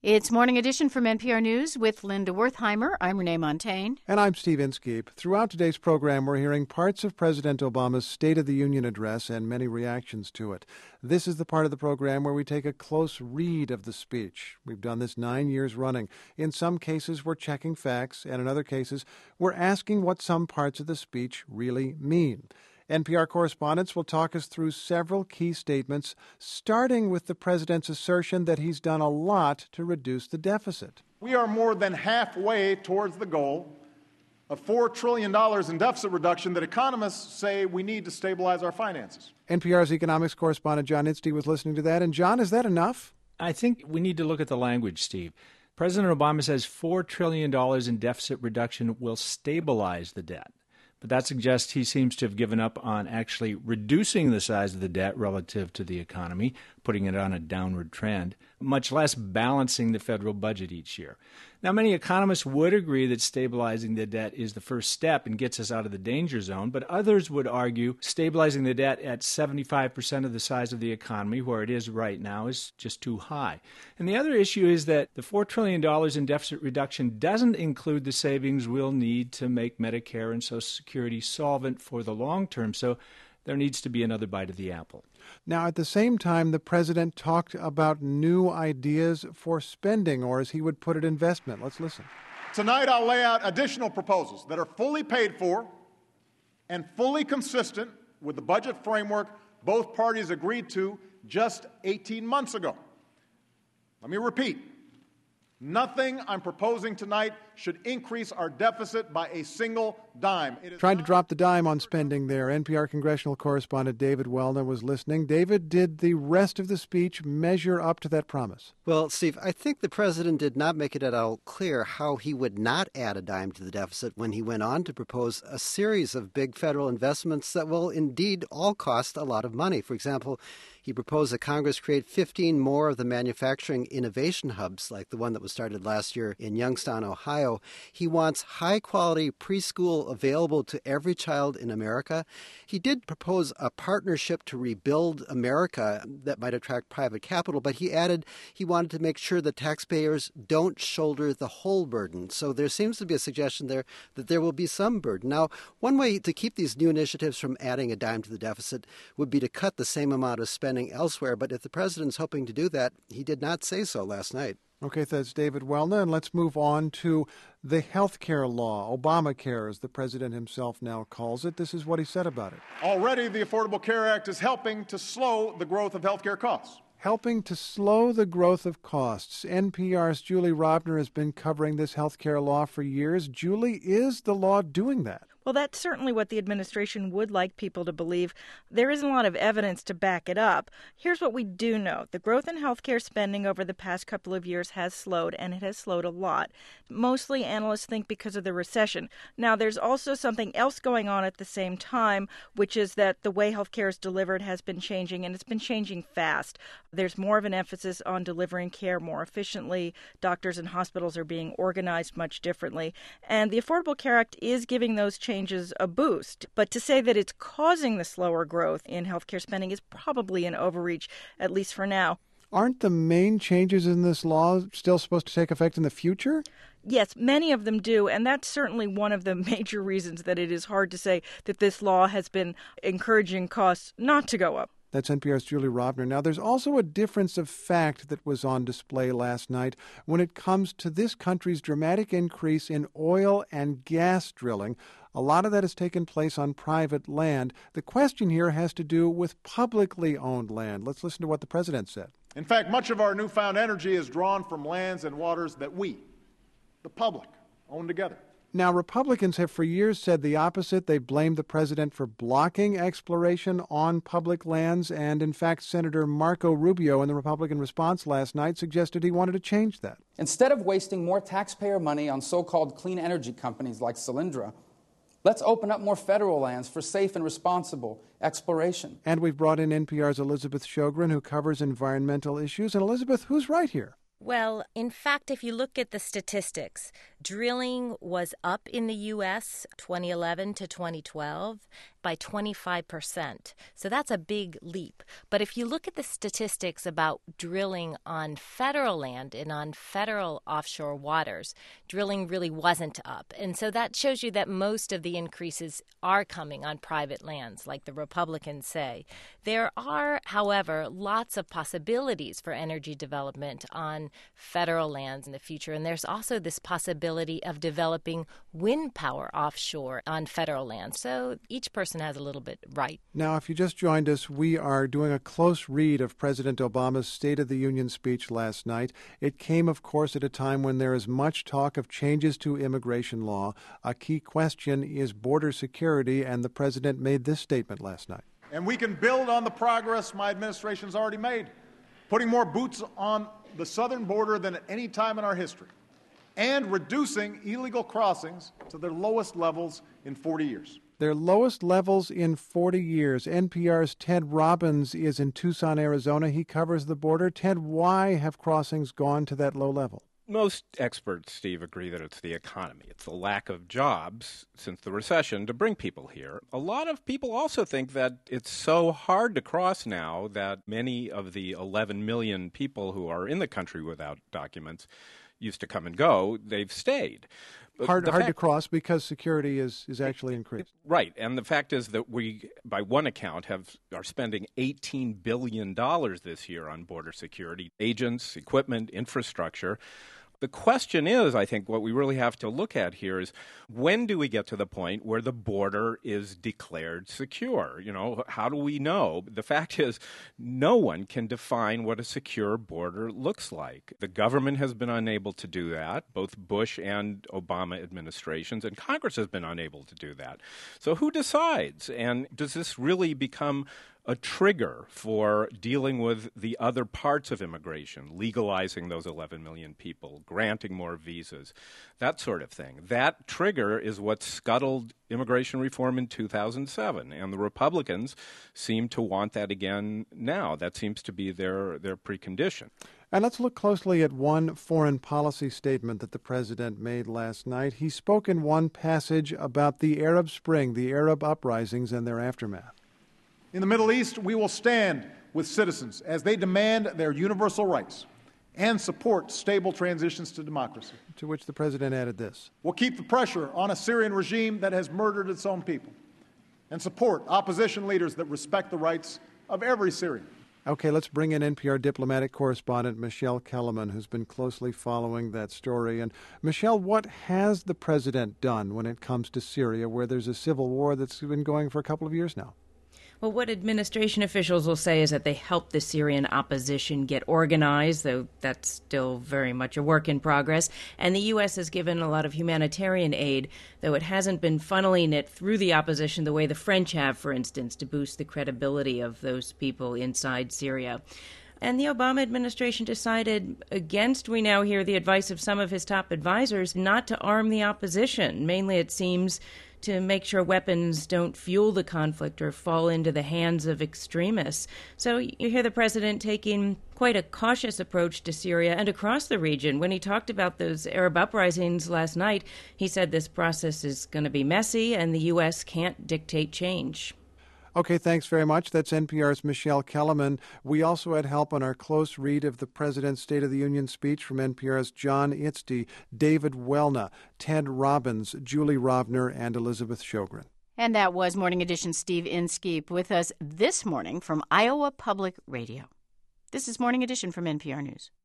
It's Morning Edition from NPR News with Linda Wertheimer. I'm Renee Montagne. And I'm Steve Inskeep. Throughout today's program, we're hearing parts of President Obama's State of the Union address and many reactions to it. This is the part of the program where we take a close read of the speech. We've done this 9 years running. In some cases, we're checking facts, and in other cases, we're asking what some parts of the speech really mean. NPR correspondents will talk us through several key statements, starting with the president's assertion that he's done a lot to reduce the deficit. We are more than halfway towards the goal of $4 trillion in deficit reduction that economists say we need to stabilize our finances. NPR's economics correspondent John Inste was listening to that. And John, is that enough? I think we need to look at the language, Steve. President Obama says $4 trillion in deficit reduction will stabilize the debt. But that suggests he seems to have given up on actually reducing the size of the debt relative to the economy, putting it on a downward trend, much less balancing the federal budget each year. Now, many economists would agree that stabilizing the debt is the first step and gets us out of the danger zone, but others would argue stabilizing the debt at 75% of the size of the economy, where it is right now, is just too high. And the other issue is that the $4 trillion in deficit reduction doesn't include the savings we'll need to make Medicare and Social Security solvent for the long term, so there needs to be another bite of the apple. Now, at the same time, the president talked about new ideas for spending, or as he would put it, investment. Let's listen. Tonight, I'll lay out additional proposals that are fully paid for and fully consistent with the budget framework both parties agreed to just 18 months ago. Let me repeat. Nothing I'm proposing tonight should increase our deficit by a single dime. Trying to drop the dime on spending there. NPR congressional correspondent David Wellner was listening. David, did the rest of the speech measure up to that promise? Well, Steve, I think the president did not make it at all clear how he would not add a dime to the deficit when he went on to propose a series of big federal investments that will indeed all cost a lot of money. For example, he proposed that Congress create 15 more of the manufacturing innovation hubs, like the one that was started last year in Youngstown, Ohio. He wants high-quality preschool available to every child in America. He did propose a partnership to rebuild America that might attract private capital, but he added he wanted to make sure that taxpayers don't shoulder the whole burden. So there seems to be a suggestion there that there will be some burden. Now, one way to keep these new initiatives from adding a dime to the deficit would be to cut the same amount of spending elsewhere, but if the president's hoping to do that, he did not say so last night. Okay, that's David Wellner, and let's move on to the health care law, Obamacare, as the president himself now calls it. This is what he said about it. Already, the Affordable Care Act is helping to slow the growth of health care costs. Helping to slow the growth of costs. NPR's Julie Robner has been covering this health care law for years. Julie, is the law doing that? Well, that's certainly what the administration would like people to believe. There isn't a lot of evidence to back it up. Here's what we do know. The growth in healthcare spending over the past couple of years has slowed, and it has slowed a lot. Mostly, analysts think because of the recession. Now, there's also something else going on at the same time, which is that the way healthcare is delivered has been changing, and it's been changing fast. There's more of an emphasis on delivering care more efficiently. Doctors and hospitals are being organized much differently. And the Affordable Care Act is giving those changes a boost. But to say that it's causing the slower growth in healthcare spending is probably an overreach, at least for now. Aren't the main changes in this law still supposed to take effect in the future? Yes, many of them do, and that's certainly one of the major reasons that it is hard to say that this law has been encouraging costs not to go up. That's NPR's Julie Robner. Now, there's also a difference of fact that was on display last night when it comes to this country's dramatic increase in oil and gas drilling. A lot of that has taken place on private land. The question here has to do with publicly owned land. Let's listen to what the president said. In fact, much of our newfound energy is drawn from lands and waters that we, the public, own together. Now, Republicans have for years said the opposite. They blamed the president for blocking exploration on public lands. And in fact, Senator Marco Rubio, in the Republican response last night, suggested he wanted to change that. Instead of wasting more taxpayer money on so-called clean energy companies like Solyndra, let's open up more federal lands for safe and responsible exploration. And we've brought in NPR's Elizabeth Shogren, who covers environmental issues. And Elizabeth, who's right here? Well, in fact, if you look at the statistics, drilling was up in the U.S. 2011 to 2012 by 25%. So that's a big leap. But if you look at the statistics about drilling on federal land and on federal offshore waters, drilling really wasn't up. And so that shows you that most of the increases are coming on private lands, like the Republicans say. There are, however, lots of possibilities for energy development on federal lands in the future. And there's also this possibility of developing wind power offshore on federal lands. So each person has a little bit right. Now, if you just joined us, we are doing a close read of President Obama's State of the Union speech last night. It came, of course, at a time when there is much talk of changes to immigration law. A key question is border security, and the president made this statement last night. And we can build on the progress my administration's already made, putting more boots on the southern border than at any time in our history, and reducing illegal crossings to their lowest levels in 40 years. Their lowest levels in 40 years. NPR's Ted Robbins is in Tucson, Arizona. He covers the border. Ted, why have crossings gone to that low level? Most experts, Steve, agree that it's the economy. It's the lack of jobs since the recession to bring people here. A lot of people also think that it's so hard to cross now that many of the 11 million people who are in the country without documents used to come and go. They've stayed. Hard to cross because security is actually increased. Right. And the fact is that we, by one account, are spending $18 billion this year on border security, agents, equipment, infrastructure. The question is, I think, what we really have to look at here is when do we get to the point where the border is declared secure? You know, how do we know? The fact is, no one can define what a secure border looks like. The government has been unable to do that, both Bush and Obama administrations, and Congress has been unable to do that. So who decides? And does this really become a trigger for dealing with the other parts of immigration, legalizing those 11 million people, granting more visas, that sort of thing? That trigger is what scuttled immigration reform in 2007, and the Republicans seem to want that again now. That seems to be their precondition. And let's look closely at one foreign policy statement that the president made last night. He spoke in one passage about the Arab Spring, the Arab uprisings, and their aftermath. In the Middle East, we will stand with citizens as they demand their universal rights and support stable transitions to democracy. To which the president added this. We'll keep the pressure on a Syrian regime that has murdered its own people and support opposition leaders that respect the rights of every Syrian. Okay, let's bring in NPR diplomatic correspondent Michelle Kellerman, who's been closely following that story. And Michelle, what has the president done when it comes to Syria, where there's a civil war that's been going for a couple of years now? Well, what administration officials will say is that they helped the Syrian opposition get organized, though that's still very much a work in progress. And the U.S. has given a lot of humanitarian aid, though it hasn't been funneling it through the opposition the way the French have, for instance, to boost the credibility of those people inside Syria. And the Obama administration decided, against, we now hear, the advice of some of his top advisors, not to arm the opposition. Mainly, it seems, to make sure weapons don't fuel the conflict or fall into the hands of extremists. So you hear the president taking quite a cautious approach to Syria and across the region. When he talked about those Arab uprisings last night, he said this process is going to be messy and the U.S. can't dictate change. Okay, thanks very much. That's NPR's Michelle Kellerman. We also had help on our close read of the President's State of the Union speech from NPR's John Itzty, David Welna, Ted Robbins, Julie Rovner, and Elizabeth Sjogren. And that was Morning Edition Steve Inskeep with us this morning from Iowa Public Radio. This is Morning Edition from NPR News.